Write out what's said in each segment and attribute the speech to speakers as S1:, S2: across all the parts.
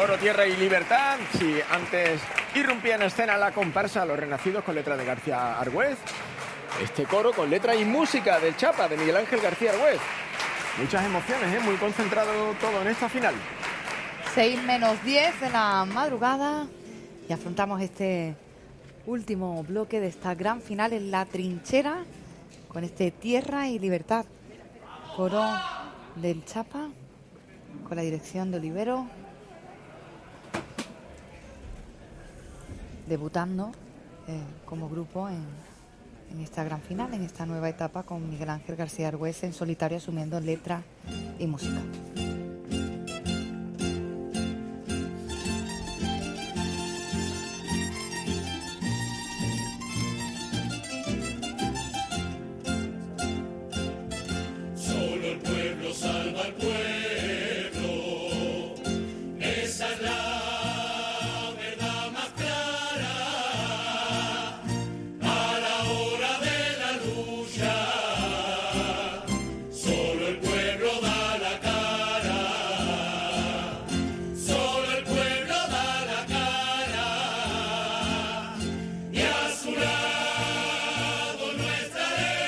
S1: Coro Tierra y Libertad. Sí, antes irrumpía en escena la comparsa Los Renacidos con letra de García Argüez. Este coro con letra y música del Chapa, de Miguel Ángel García Argüez. Muchas emociones, muy concentrado todo en esta final.
S2: 6 menos 10 de la madrugada y afrontamos este último bloque de esta gran final en La Trinchera con este Tierra y Libertad. Coro del Chapa con la dirección de Olivero, debutando como grupo en esta gran final, en esta nueva etapa, con Miguel Ángel García Argüez en solitario asumiendo letra y música.
S3: Solo el pueblo salva al pueblo. Esa es la verdad más clara. A la hora de la lucha, solo el pueblo da la cara. Solo el pueblo da la cara. Y a su lado nuestra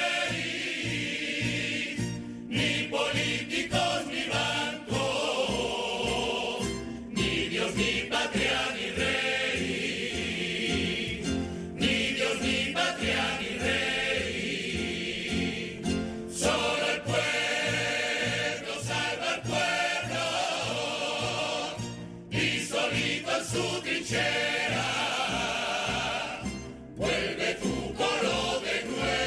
S3: ley. Ni políticos ni bancos, ni Dios ni patria ni rey, ni Dios ni patria ni rey. Solo el pueblo salva al pueblo y solito en su trinchera vuelve tu coro de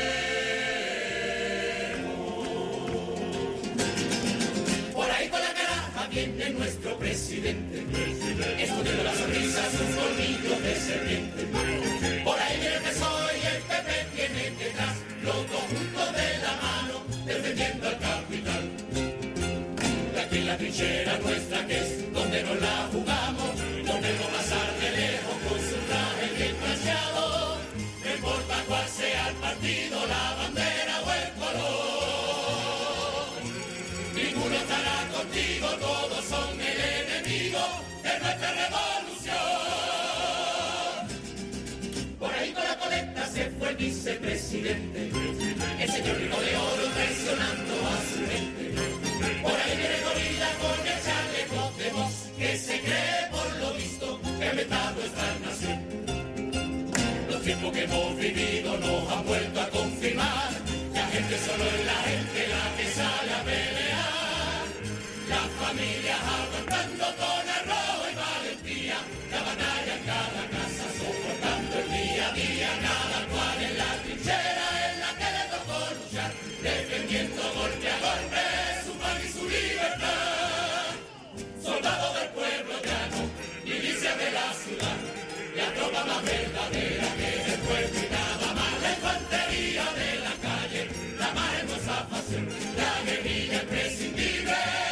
S3: Por ahí con la caraja viene nuestro presidente, escondiendo las sonrisas, sus colmillos de serpiente. Por ahí viene el PSOE y el PP viene detrás, los dos juntos de la mano, defendiendo al capital. De aquí en la trinchera nuestra que es donde nos la jugamos, donde no pasar de lejos con su traje bien planchado. No importa cuál sea el partido, la bandera o el color. Ninguno estará contigo, todos son el enemigo de nuestra revolución. Por ahí con la colecta se fue el vicepresidente, el señor Rico de Oro traicionando a su gente. Por ahí viene Gorila con el chaleco de voz, que se cree por lo visto que ha inventado esta nación. Los tiempos que hemos vivido nos han vuelto a confirmar que la gente solo es la gente la que sale a pelear. Las familias aguantando con arroz y valentía, la batalla en cada casa soportando el día a día, cada cual en la trinchera en la que le tocó luchar, defendiendo golpe a golpe su pan y su libertad. Soldado del pueblo llano, milicia de la ciudad, la tropa más verdadera que es el pueblo y nada más, la infantería de la calle, la más hermosa pasión, la guerrilla imprescindible.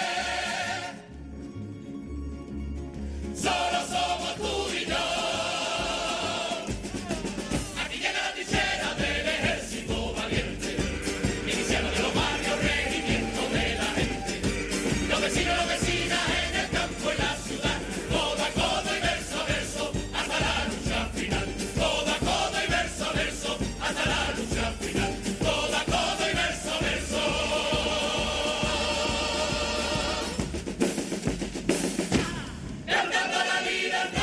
S3: Solo somos tú y yo. Aquí llega la trinchera del ejército valiente, milicianos de los barrios, regimientos de la gente, los vecinos, las vecinas en el campo y la ciudad, codo a codo y verso a verso hasta la lucha final. Codo a codo y verso a verso hasta la lucha final. Codo a codo y verso a verso. Cantando la libertad.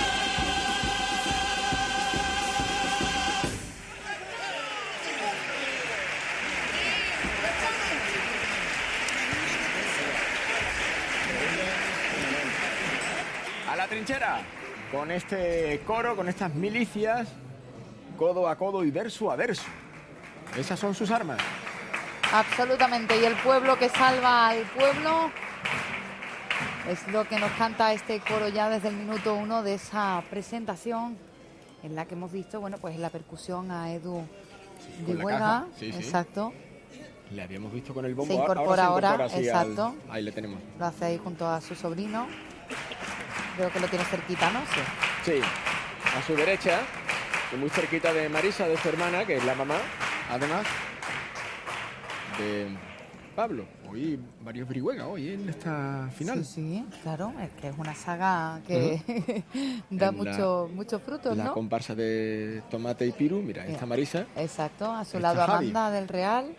S1: A la trinchera, con este coro, con estas milicias, codo a codo y verso a verso. Esas son sus armas.
S2: Absolutamente, y el pueblo que salva al pueblo es lo que nos canta este coro ya desde el minuto 1 de esa presentación, en la que hemos visto, bueno, pues la percusión a Edu de
S1: con la
S2: Huelga.
S1: caja, sí.
S2: Exacto.
S1: Le habíamos visto con el bombo.
S2: Se incorpora ahora,
S1: así
S2: exacto.
S1: ahí le tenemos.
S2: Lo hace ahí junto a su sobrino. Creo que lo tiene cerquita, ¿no? Sí.
S1: Sí, a su derecha, y muy cerquita de Marisa, de su hermana, que es la mamá, además, Pablo. Hoy varios Brihuega hoy en esta final.
S2: Sí, claro, es que es una saga que da muchos frutos,
S1: la
S2: ¿no?
S1: comparsa de Tomate y Piru, mira, está Marisa.
S2: Exacto, a su
S1: Está
S2: lado
S1: Javi.
S2: Amanda del Real.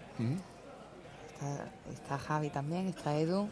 S2: Está Javi también, está Edu.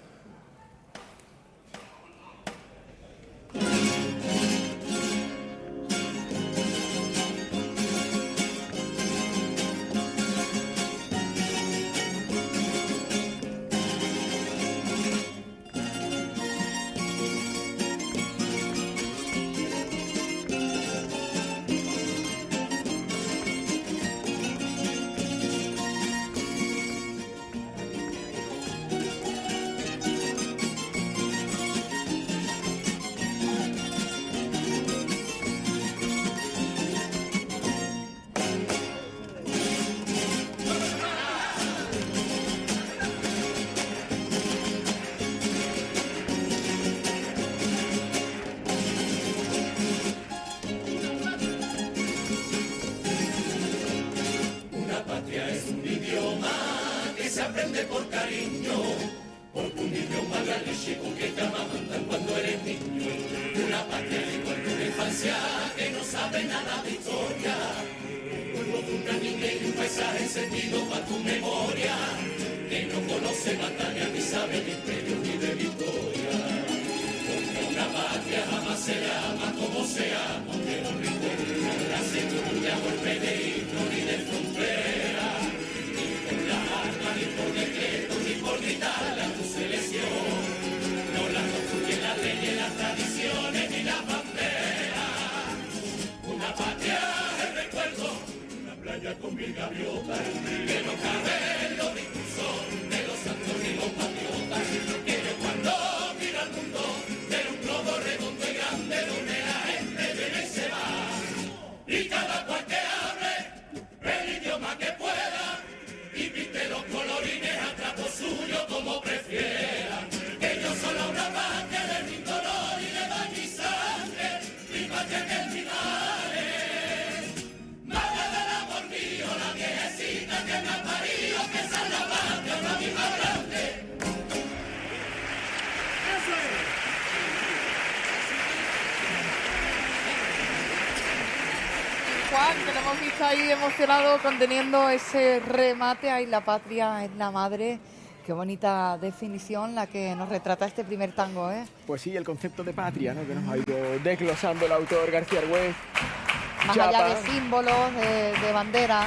S2: Juan, que lo hemos visto ahí emocionado conteniendo ese remate. Ahí la patria es la madre. Qué bonita definición la que nos retrata este primer tango, ¿eh?
S1: Pues sí, el concepto de patria, ¿no? Que nos ha ido desglosando el autor García Argüez.
S2: Más allá de símbolos, de bandera.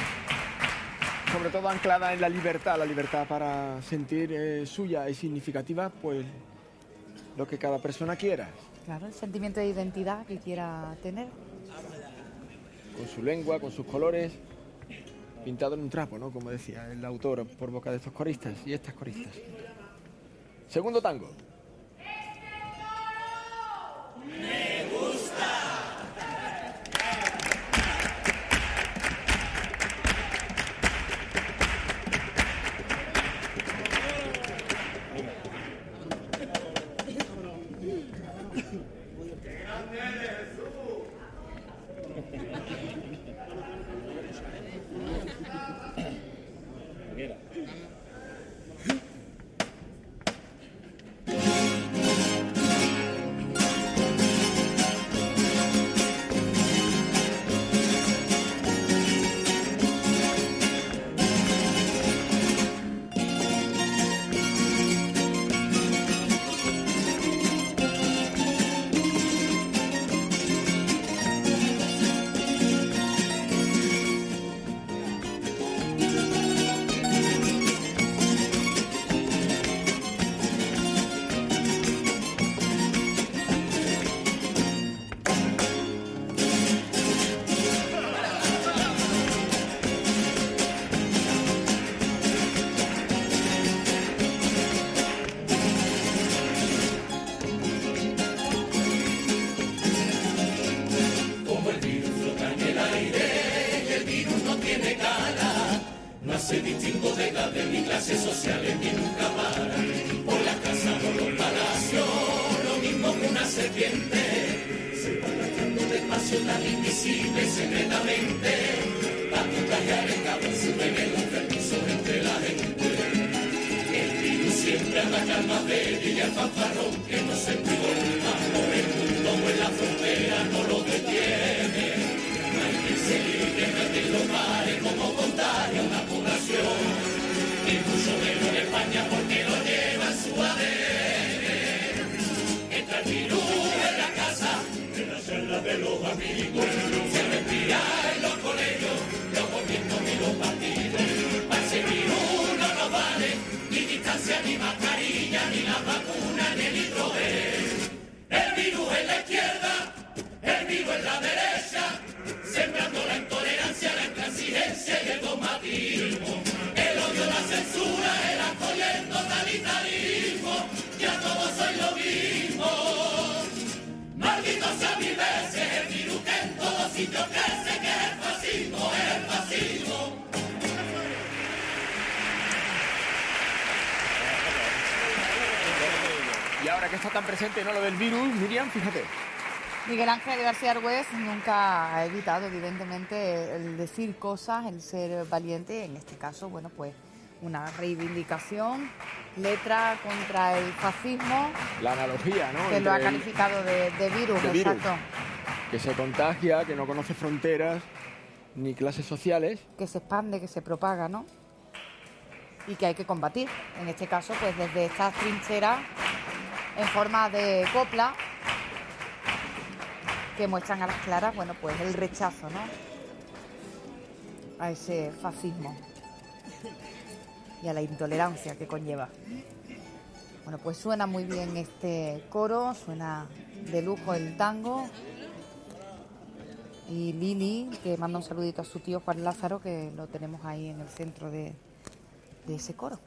S1: Sobre todo anclada en la libertad para sentir suya y significativa, pues lo que cada persona quiera.
S2: Claro, el sentimiento de identidad que quiera tener.
S1: Con su lengua, con sus colores, pintado en un trapo, ¿no? Como decía el autor por boca de estos coristas y estas coristas. Segundo tango.
S3: Me gusta. hace distinto de edad, de ni clases sociales, ni nunca para. Por la casa o los palacios, lo mismo que una serpiente. Se va arrastrando despacio tan invisible, secretamente, para contagiar el cabrón su veneno enfermizo entre la gente. la calma bella y al fanfarrón que no se embrigona, por el mundo o en la frontera no lo detiene. No hay quien se libre, no hay quien lo pare, como contagia una población, y mucho menos en España porque lo lleva en su ADN. Entra el virus en la casa, en la charla de los amigos, se respira en los colegios, los gobiernos y los partidos. Para ese virus no nos vale ni distancia, ni mascarilla, ni la vacuna, ni el hidrogel. El virus en la izquierda, el virus en la derecha, sembrando la intolerancia, la intransigencia y el dogmatismo. El odio, la censura, el asco y el totalitarismo, ya todos sois lo mismo. Maldito sea mil veces el virus que en todos sitios crece, que es el fascismo, es el fascismo.
S1: Y ahora que está tan presente, ¿no?, lo del virus, Miriam, fíjate.
S2: Miguel Ángel García Argüez nunca ha evitado, evidentemente, el decir cosas, el ser valiente. En este caso, bueno, pues una reivindicación, letra contra el fascismo.
S1: La analogía, ¿no?
S2: Que lo ha calificado de virus, exacto.
S1: Que se contagia, que no conoce fronteras ni clases sociales.
S2: Que se expande, que se propaga, ¿no? Y que hay que combatir. En este caso, pues desde estas trincheras en forma de copla, que muestran a las claras, bueno, pues el rechazo, ¿no?, a ese fascismo y a la intolerancia que conlleva. Bueno, pues suena muy bien este coro, suena de lujo el tango. Y Lili, que manda un saludito a su tío Juan Lázaro, que lo tenemos ahí en el centro de ese coro.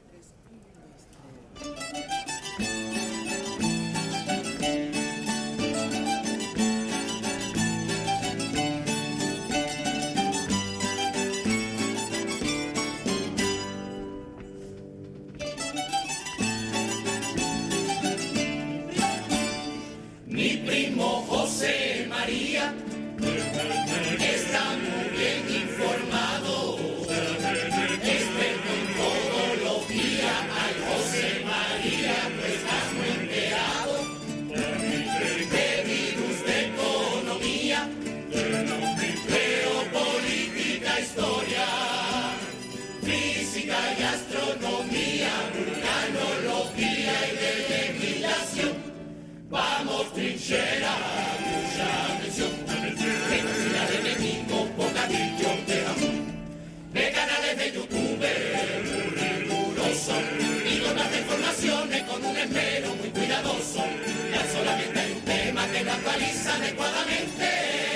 S3: Mi primo José María está muy bien informado, experto en podología. Ay, José María, tú estás muy enterado de virus, de economía, geopolítica, historia, física y astronomía, vulcanología y de legislación. Vamos, trinchera, mucha atención. Velocidad de enemigo, bocadillo de jamón. De canales de YouTube muy riguroso y con las informaciones con un esmero muy cuidadoso. Ya solamente hay un tema que lo actualiza adecuadamente.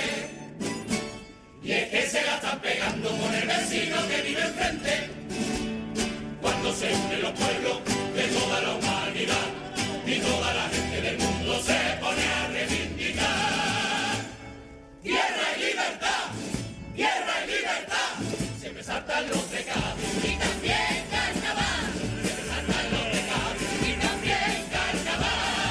S3: Y es que se la están pegando con el vecino que vive enfrente. Cuando se unen los pueblos de toda la humanidad y toda la gente del mundo se pone a reivindicar. Tierra y libertad, tierra y libertad. Siempre saltan los de Cádiz y también carnaval. Siempre saltan los de Cádiz y también carnaval.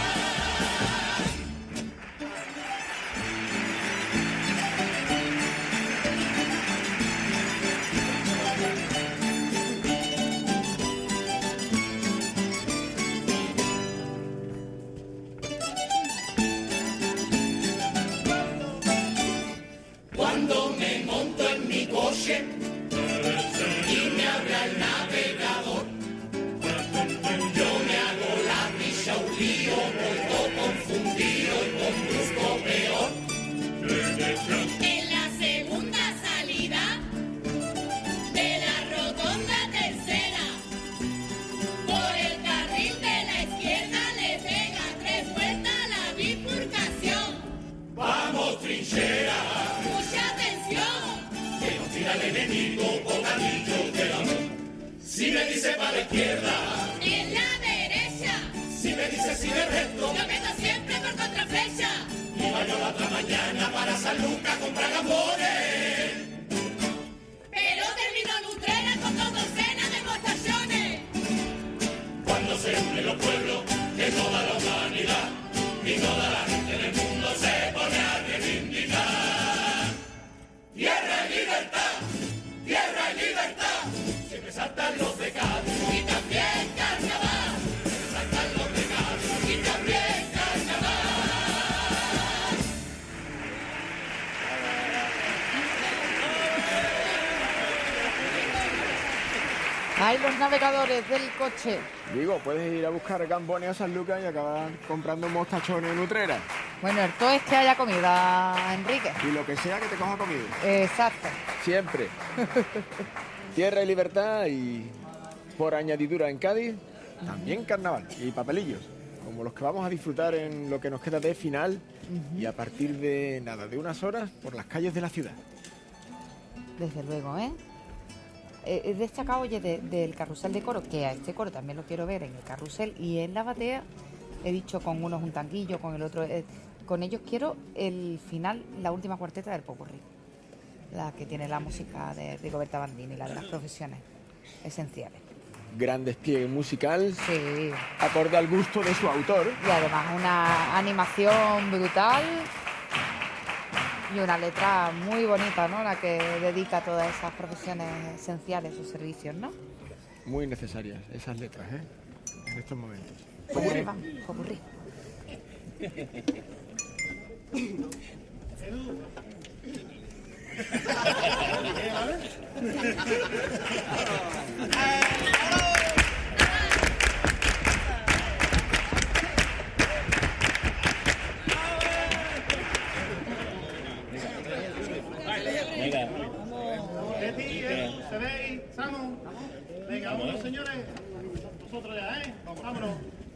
S3: Cuando me monto en mi coche y me abra el navegador, yo me hago la picha un lío, voy todo confundido y conduzco peor.
S4: En la segunda salida de la rotonda tercera, por el carril de la izquierda le pega 3 vueltas a la bifurcación.
S3: Vamos, trinchera,
S4: ¡Mucha atención!
S3: que nos tira el enemigo, bocadillo de amor. Si me dice para la izquierda,
S4: En la derecha,
S3: si me dice si de recto,
S4: lo meto siempre por contraflecha.
S3: iba yo la otra mañana para San Lucas a comprar gambones.
S4: Pero termino en Utrera con 2 docenas de demostraciones.
S3: Cuando se unen los pueblos de toda la humanidad y toda la gente del mundo se pone a reivindicar. Tierra y libertad, tierra y libertad. Siempre saltan los de Cádiz y también carnaval. Siempre saltan
S2: Ay, los navegadores del coche.
S1: Digo, puedes ir a buscar gambones a San Lucas y acabar comprando mostachones en Utrera.
S2: Bueno, el todo es que haya comida, Enrique.
S1: Y lo que sea que te coja comido.
S2: Exacto.
S1: Siempre. Tierra y libertad y, por añadidura en Cádiz, también carnaval y papelillos, como los que vamos a disfrutar en lo que nos queda de final y a partir de unas horas por las calles de la ciudad.
S2: Desde luego, ¿eh? He destacado, oye, del carrusel de coro, que a este coro también lo quiero ver en el carrusel y en la batea. He dicho con unos un tanguillo, con el otro... con ellos quiero el final, la última cuarteta del popurrí. La que tiene la música de Rigoberta Bandini, la de las profesiones esenciales.
S1: Gran despliegue musical,
S2: Sí.
S1: acorde al gusto de su autor.
S2: Y además una animación brutal y una letra muy bonita, ¿no? La que dedica a todas esas profesiones esenciales, sus servicios, ¿no?
S1: Muy necesarias esas letras, ¿eh? En estos momentos.
S2: Pues vamos, popurrí.
S5: Venga.
S6: ¿Se veis? ¿Estamos? Venga, vámonos, señores. Nosotros ya, ¿eh? Vámonos.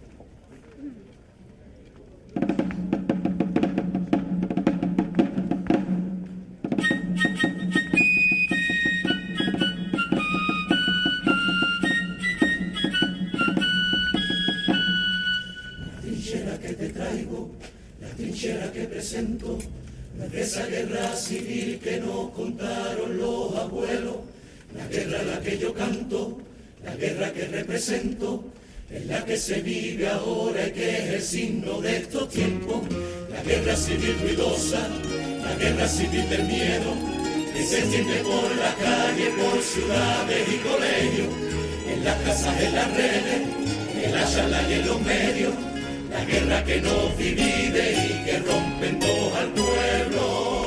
S3: Trinchera que te traigo, la trinchera que presento, de esa guerra civil que nos contaron los abuelos, la guerra a la que yo canto, la guerra que represento, es la que se vive ahora y que es el signo de estos tiempos, la guerra civil ruidosa, la guerra civil del miedo, que se siente por la calle, por ciudades y colegios, en las casas, en las redes, en la charla y en los medios, la guerra que nos divide y que rompe en dos al pueblo.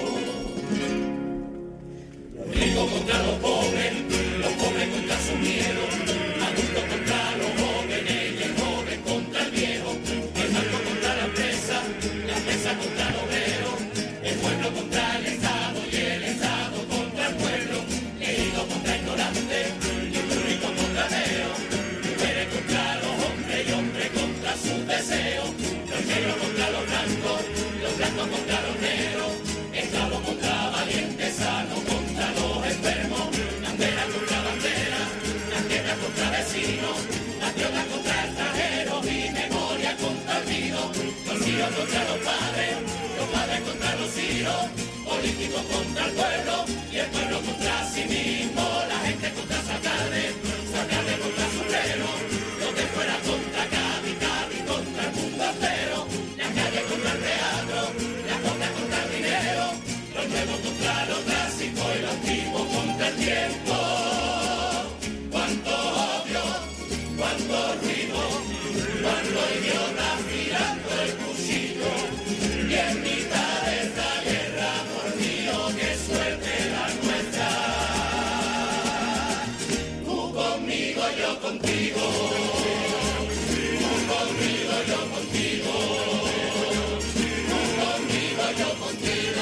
S3: Los ricos contra los pobres contra su miedo, adultos contra los jóvenes y el joven contra el viejo, el banco contra la empresa contra el obrero, el pueblo contra el Estado y el Estado contra el pueblo, leído contra ignorante y un rico contra ateo, mujeres contra los hombres y hombres contra sus deseos, los negros contra los blancos contra los negros, esclavo contra valientes, sano contra los enfermos, bandera contra bandera, las guerras contra vecinos, patriotas contra extranjeros y memoria contra olvido, los hijos contra los padres contra los hijos, políticos contra el pueblo y el pueblo contra sí mismo, la gente contra su alcalde contra su obrero, los de fuera contra Cádiz, Cádiz contra el mundo entero, las calles contra el teatro, las cosas contra el dinero, los nuevos contra los clásicos y los antiguos contra el tiempo. Cuánto odio, cuánto ruido, cuánto idiota mirando el cuchillo, y en mitad de esta guerra, por Dios, que suerte la nuestra. Tú conmigo, yo contigo, tú conmigo, yo contigo, tú conmigo, yo contigo.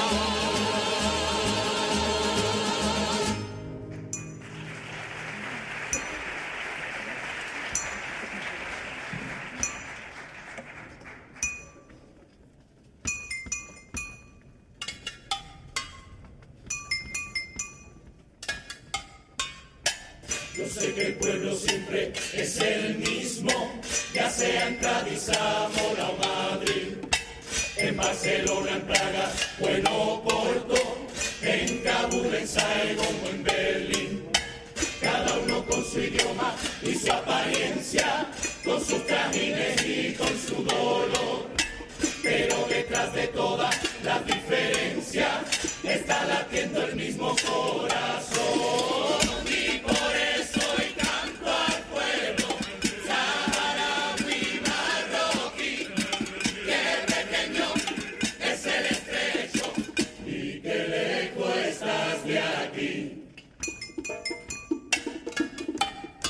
S3: Yo sé que el pueblo siempre es el mismo, ya sea en Cádiz, Zamora o Madrid, en Barcelona, en Praga o en Oporto, en Kabul, en Saigon o en Berlín. Cada uno con su idioma y su apariencia, con sus trajines y con su dolor. Pero detrás de todas las diferencias está latiendo el mismo corazón. Y por eso hoy canto al pueblo saharaui marroquí, que pequeño es el estrecho y que lejos estás de aquí.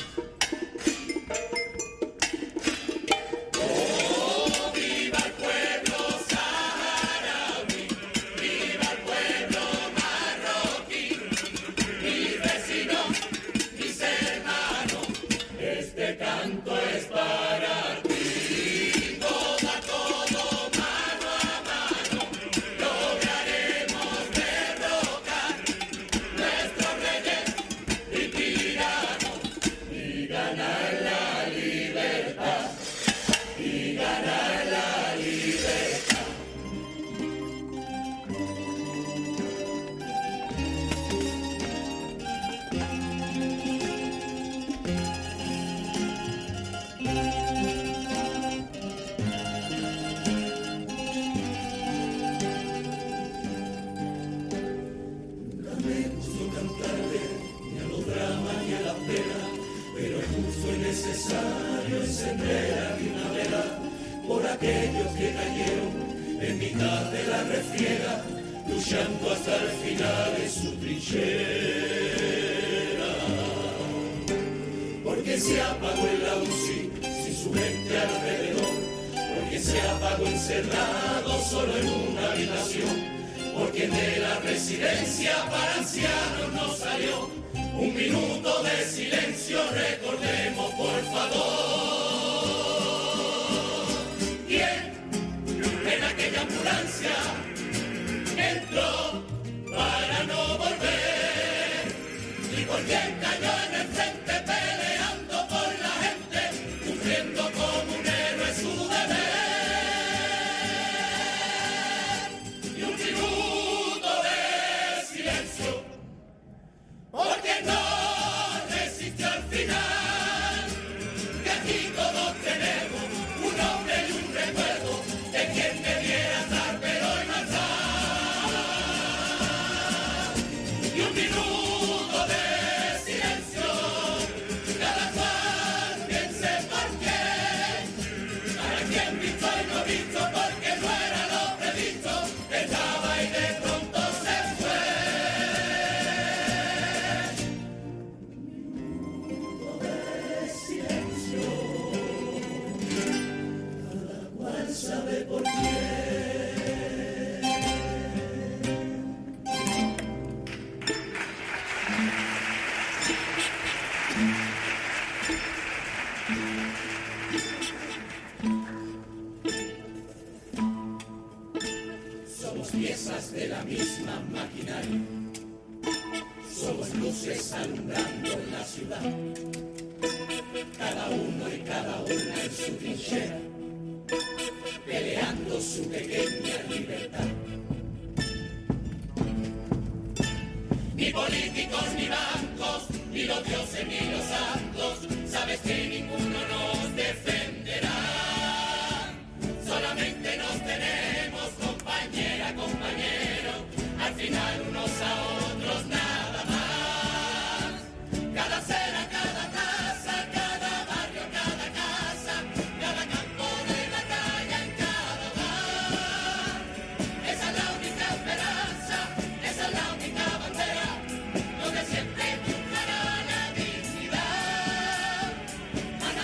S3: aquellos que cayeron en mitad de la refriega, luchando hasta el final en su trinchera. Porque se apagó en la UCI sin su gente alrededor, porque se apagó encerrado solo en una habitación, porque de la residencia para ancianos no salió. Un minuto de silencio, recordemos por favor. ¿Quién en aquella ambulancia entró para no volver? ¿Y por quién cayó en el frente peleando por la gente, cumpliendo como un héroe su deber? Y un minuto de silencio, porque no resistió al final, que aquí todos tenemos un nombre y un recuerdo de quien debiera estar pero hoy no está. Y un minuto de silencio, cada cual piense por qué, para quien visto y no visto, porque no era lo previsto, estaba y de pronto se fue. Sabe por qué. Somos piezas de la misma maquinaria, somos luces alumbrando en la ciudad, cada uno y cada una en su trinchera, peleando su pequeña libertad. Ni políticos, ni bancos, ni los dioses, ni los santos, sabes que ninguno nos defenderá. Solamente nos tenemos, compañera, compañero, al final unos a otros nada más. Cada acera, cada plaza, cada barrio, cada casa, cada campo de batalla en cada hogar. Esa es la única esperanza, esa es la única bandera, donde siempre triunfará la dignidad.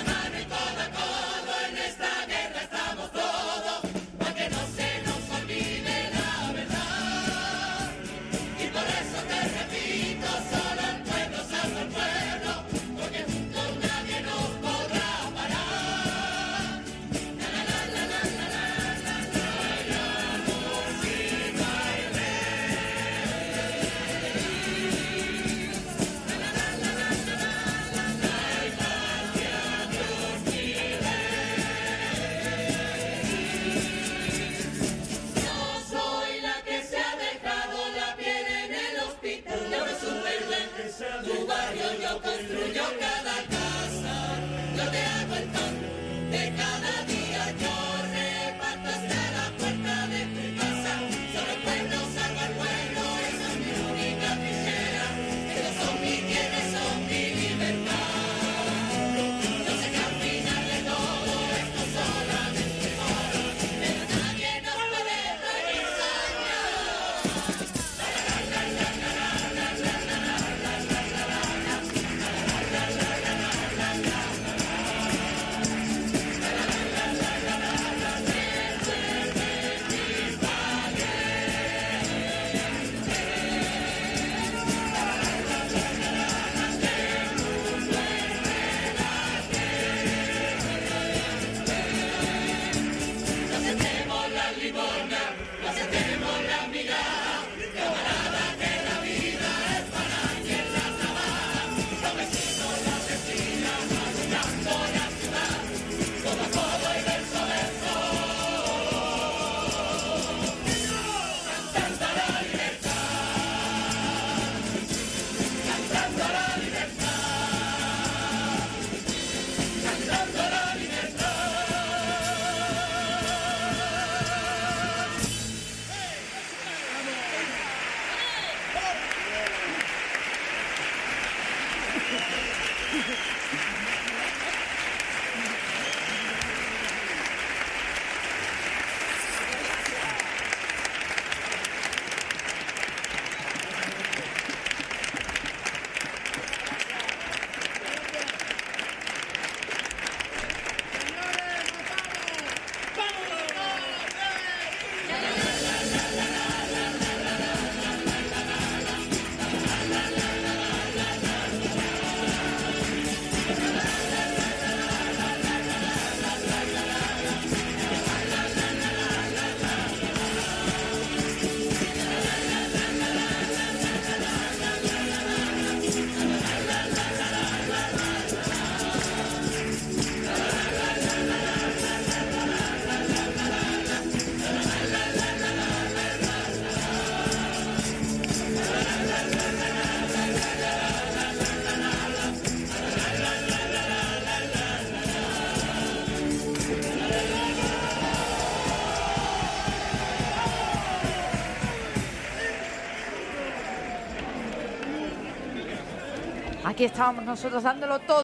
S2: Aquí estábamos nosotros dándolo todo.